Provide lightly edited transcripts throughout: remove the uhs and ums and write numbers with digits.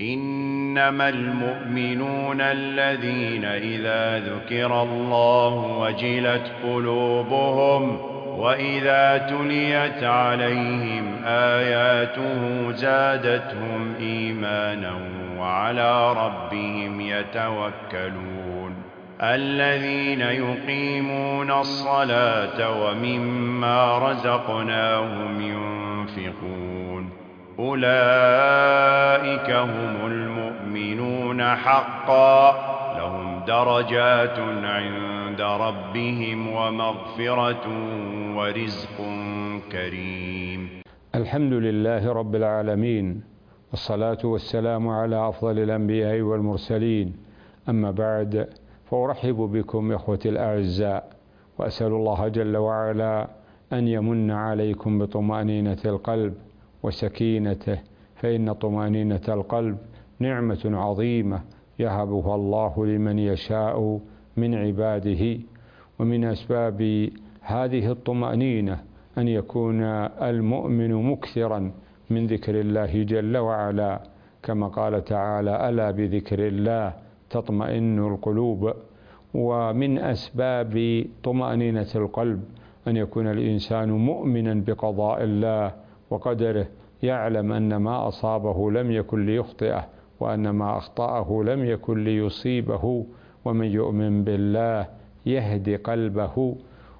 إنما المؤمنون الذين إذا ذكر الله وجلت قلوبهم وإذا تليت عليهم آياته زادتهم إيمانا وعلى ربهم يتوكلون الذين يقيمون الصلاة ومما رزقناهم ينفقون أولئك هم المؤمنون حقا لهم درجات عند ربهم ومغفرة ورزق كريم. الحمد لله رب العالمين، والصلاة والسلام على أفضل الأنبياء والمرسلين. أما بعد، فأرحب بكم إخوتي الأعزاء، وأسأل الله جل وعلا أن يمن عليكم بطمأنينة القلب وسكينته، فإن طمأنينة القلب نعمة عظيمة يهبها الله لمن يشاء من عباده. ومن أسباب هذه الطمأنينة أن يكون المؤمن مكثرا من ذكر الله جل وعلا، كما قال تعالى: ألا بذكر الله تطمئن القلوب. ومن أسباب طمأنينة القلب أن يكون الإنسان مؤمنا بقضاء الله وقدره، يعلم أن ما أصابه لم يكن ليخطئه، وأن ما أخطأه لم يكن ليصيبه، ومن يؤمن بالله يهدي قلبه.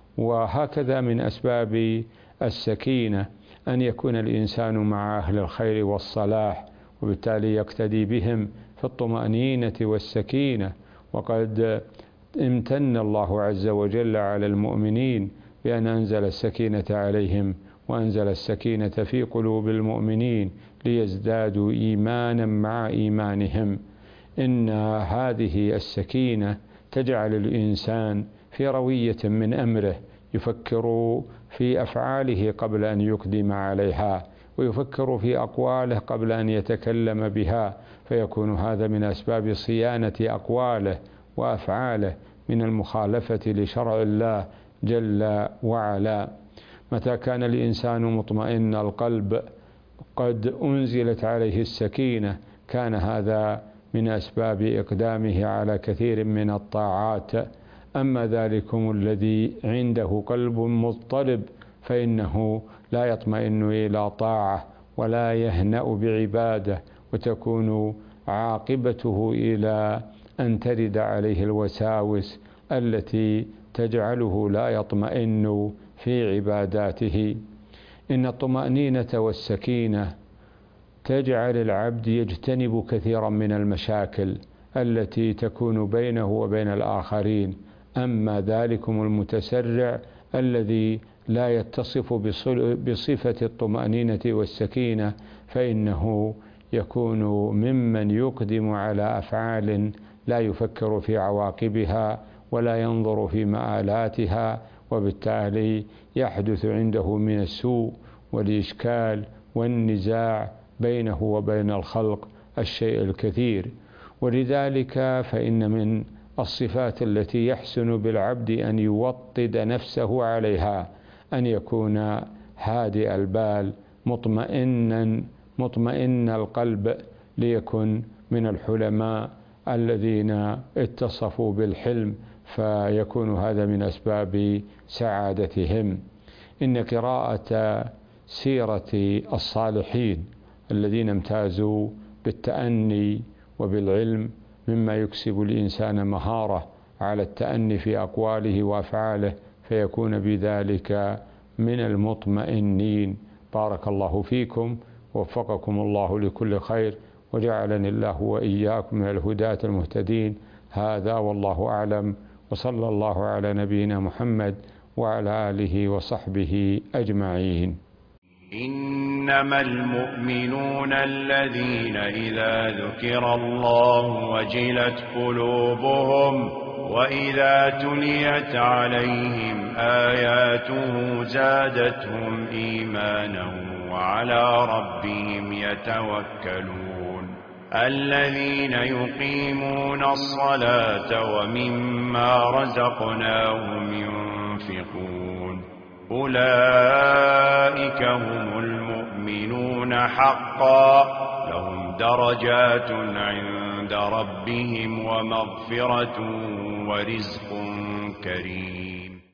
وهكذا من أسباب السكينة أن يكون الإنسان مع أهل الخير والصلاح، وبالتالي يقتدي بهم في الطمأنينة والسكينة. وقد امتن الله عز وجل على المؤمنين بأن أنزل السكينة عليهم، وأنزل السكينة في قلوب المؤمنين ليزدادوا إيمانا مع إيمانهم. إن هذه السكينة تجعل الإنسان في روية من أمره، يفكر في أفعاله قبل أن يقدم عليها، ويفكر في أقواله قبل أن يتكلم بها، فيكون هذا من أسباب صيانة أقواله وأفعاله من المخالفة لشرع الله جل وعلا. متى كان الإنسان مطمئن القلب قد أنزلت عليه السكينة، كان هذا من أسباب إقدامه على كثير من الطاعات. أما ذلكم الذي عنده قلب مضطرب فإنه لا يطمئن إلى طاعة ولا يهنأ بعبادة، وتكون عاقبته إلى أن ترد عليه الوساوس التي تجعله لا يطمئن في عباداته. إن الطمأنينة والسكينة تجعل العبد يجتنب كثيرا من المشاكل التي تكون بينه وبين الآخرين. أما ذلكم المتسرع الذي لا يتصف بصفة الطمأنينة والسكينة، فإنه يكون ممن يقدم على أفعال لا يفكر في عواقبها ولا ينظر في مآلاتها، وبالتالي يحدث عنده من السوء والإشكال والنزاع بينه وبين الخلق الشيء الكثير. ولذلك فإن من الصفات التي يحسن بالعبد أن يوطد نفسه عليها أن يكون هادئ البال مطمئن القلب، ليكن من الحلماء الذين اتصفوا بالحلم، فيكون هذا من أسباب سعادتهم. إن قراءة سيرة الصالحين الذين امتازوا بالتأني وبالعلم مما يكسب الإنسان مهارة على التأني في أقواله وأفعاله، فيكون بذلك من المطمئنين. بارك الله فيكم، ووفقكم الله لكل خير، وجعلني الله وإياكم من الهداة المهتدين. هذا والله أعلم، وصلى الله على نبينا محمد وعلى آله وصحبه أجمعين. إنما المؤمنون الذين إذا ذكر الله وجلت قلوبهم وإذا تليت عليهم آياته زادتهم إيمانا وعلى ربهم يتوكلون الذين يقيمون الصلاة ومما رزقناهم ينفقون أولئك هم المؤمنون حقا لهم درجات عند ربهم ومغفرة ورزق كريم.